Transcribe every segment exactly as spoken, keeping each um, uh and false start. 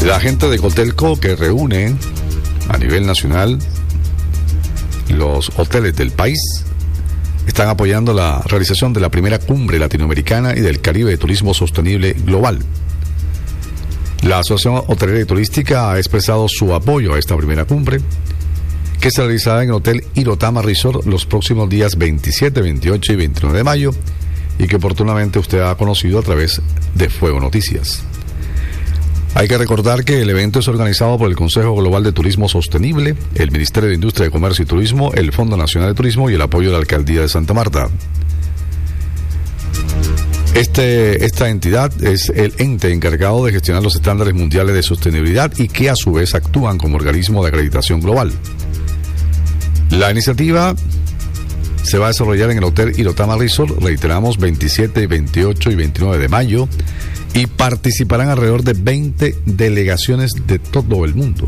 La gente de Cotelco, que reúne a nivel nacional los hoteles del país, están apoyando la realización de la primera cumbre latinoamericana y del Caribe de Turismo Sostenible Global. La Asociación Hotelera y Turística ha expresado su apoyo a esta primera cumbre, que se realizará en el Hotel Irotama Resort los próximos días veintisiete, veintiocho y veintinueve de mayo, y que oportunamente usted ha conocido a través de Fuego Noticias. Hay que recordar que el evento es organizado por el Consejo Global de Turismo Sostenible, el Ministerio de Industria, Comercio y Turismo, el Fondo Nacional de Turismo y el apoyo de la Alcaldía de Santa Marta. Este, esta entidad es el ente encargado de gestionar los estándares mundiales de sostenibilidad y que a su vez actúan como organismo de acreditación global. La iniciativa se va a desarrollar en el Hotel Irotama Resort, reiteramos, veintisiete, veintiocho y veintinueve de mayo, y participarán alrededor de veinte delegaciones de todo el mundo,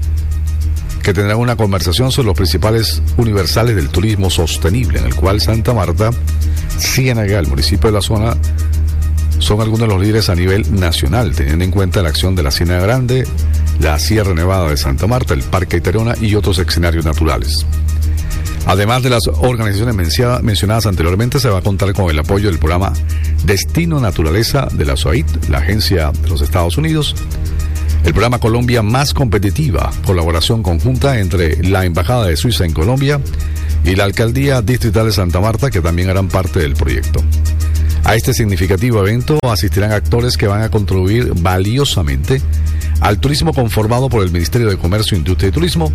que tendrán una conversación sobre los principales universales del turismo sostenible, en el cual Santa Marta, Ciénaga, el municipio de la zona, son algunos de los líderes a nivel nacional, teniendo en cuenta la acción de la Ciénaga Grande, la Sierra Nevada de Santa Marta, el Parque Tayrona y otros escenarios naturales. Además de las organizaciones mencionadas anteriormente, se va a contar con el apoyo del programa Destino Naturaleza de la U S A I D, la agencia de los Estados Unidos, el programa Colombia Más Competitiva, colaboración conjunta entre la Embajada de Suiza en Colombia y la Alcaldía Distrital de Santa Marta, que también harán parte del proyecto. A este significativo evento asistirán actores que van a contribuir valiosamente al turismo conformado por el Ministerio de Comercio, Industria y Turismo.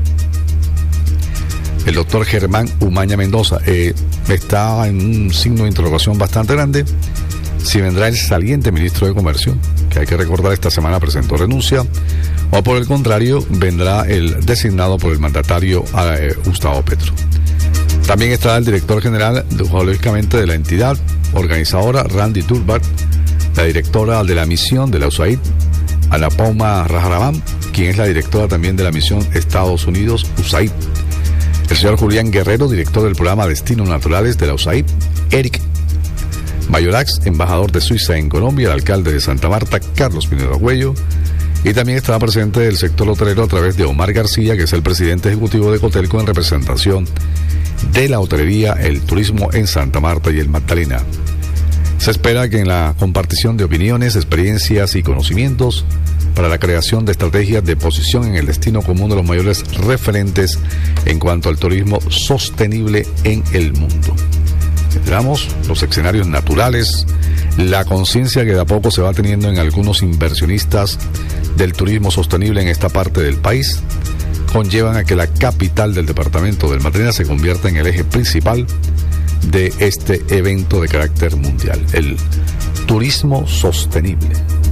El doctor Germán Umaña Mendoza eh, está en un signo de interrogación bastante grande si vendrá el saliente ministro de Comercio, que hay que recordar esta semana presentó renuncia, o por el contrario vendrá el designado por el mandatario eh, Gustavo Petro. También estará el director general, lógicamente, de la entidad organizadora, Randy Turbat, la directora de la misión de la U S A I D, Ana Pauma Rajarabam, quien es la directora también de la misión Estados Unidos U S A I D. El señor Julián Guerrero, director del programa Destinos Naturales de la U S A I D, Eric Mayorax, embajador de Suiza en Colombia, el alcalde de Santa Marta, Carlos Pineda Agüello, y también estará presente el sector hotelero a través de Omar García, que es el presidente ejecutivo de Cotelco en representación de la hotelería, el turismo en Santa Marta y el Magdalena. Se espera que en la compartición de opiniones, experiencias y conocimientos para la creación de estrategias de posición en el destino común de los mayores referentes en cuanto al turismo sostenible en el mundo. Tendremos los escenarios naturales, la conciencia que de a poco se va teniendo en algunos inversionistas del turismo sostenible en esta parte del país, conllevan a que la capital del departamento del Magdalena se convierta en el eje principal de este evento de carácter mundial, el turismo sostenible.